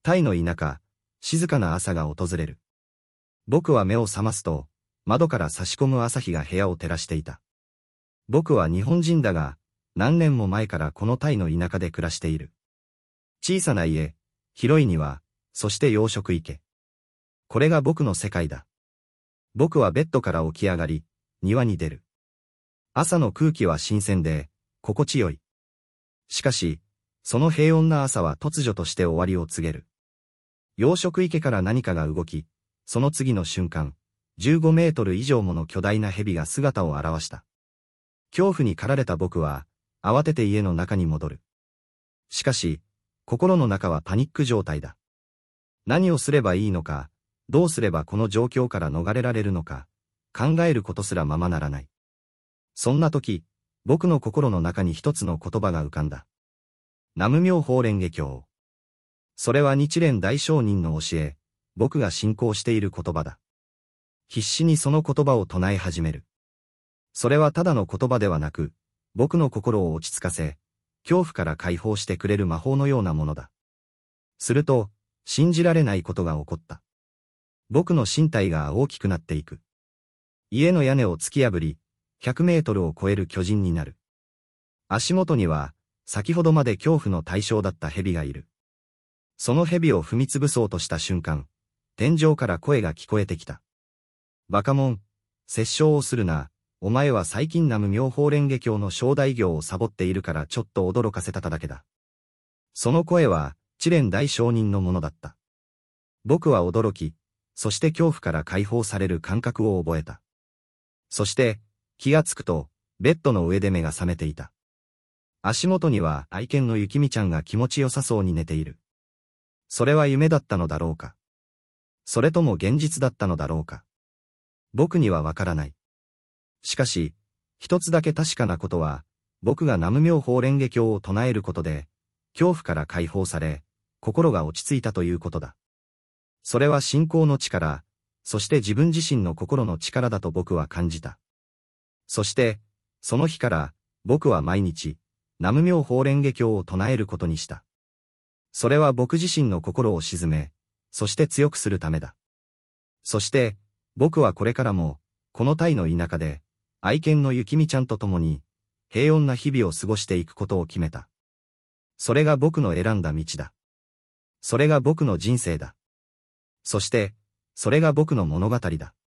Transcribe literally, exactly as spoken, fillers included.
タイの田舎、静かな朝が訪れる。僕は目を覚ますと、窓から差し込む朝日が部屋を照らしていた。僕は日本人だが、何年も前からこのタイの田舎で暮らしている。小さな家、広い庭、そして養殖池。これが僕の世界だ。僕はベッドから起き上がり、庭に出る。朝の空気は新鮮で、心地よい。しかし、その平穏な朝は突如として終わりを告げる。養殖池から何かが動き、その次の瞬間、じゅうごメートル以上もの巨大な蛇が姿を現した。恐怖に駆られた僕は、慌てて家の中に戻る。しかし、心の中はパニック状態だ。何をすればいいのか、どうすればこの状況から逃れられるのか、考えることすらままならない。そんな時、僕の心の中に一つの言葉が浮かんだ。南無妙法蓮華経。それは日蓮大聖人の教え、僕が信仰している言葉だ。必死にその言葉を唱え始める。それはただの言葉ではなく、僕の心を落ち着かせ、恐怖から解放してくれる魔法のようなものだ。すると、信じられないことが起こった。僕の身体が大きくなっていく。家の屋根を突き破り、ひゃくメートルを超える巨人になる。足元には、先ほどまで恐怖の対象だった蛇がいる。その蛇を踏み潰そうとした瞬間、天井から声が聞こえてきた。バカモン、殺生をするな、お前は最近南無妙法蓮華経の正代行をサボっているからちょっと驚かせただけだ。その声は、知蓮大聖人のものだった。僕は驚き、そして恐怖から解放される感覚を覚えた。そして、気がつくと、ベッドの上で目が覚めていた。足元には愛犬の雪見ちゃんが気持ちよさそうに寝ている。それは夢だったのだろうか。それとも現実だったのだろうか。僕にはわからない。しかし、一つだけ確かなことは、僕が南無妙法蓮華経を唱えることで、恐怖から解放され、心が落ち着いたということだ。それは信仰の力、そして自分自身の心の力だと僕は感じた。そして、その日から、僕は毎日、南無妙法蓮華経を唱えることにした。それは僕自身の心を鎮め、そして強くするためだ。そして、僕はこれからも、このタイの田舎で、愛犬の雪見ちゃんと共に、平穏な日々を過ごしていくことを決めた。それが僕の選んだ道だ。それが僕の人生だ。そして、それが僕の物語だ。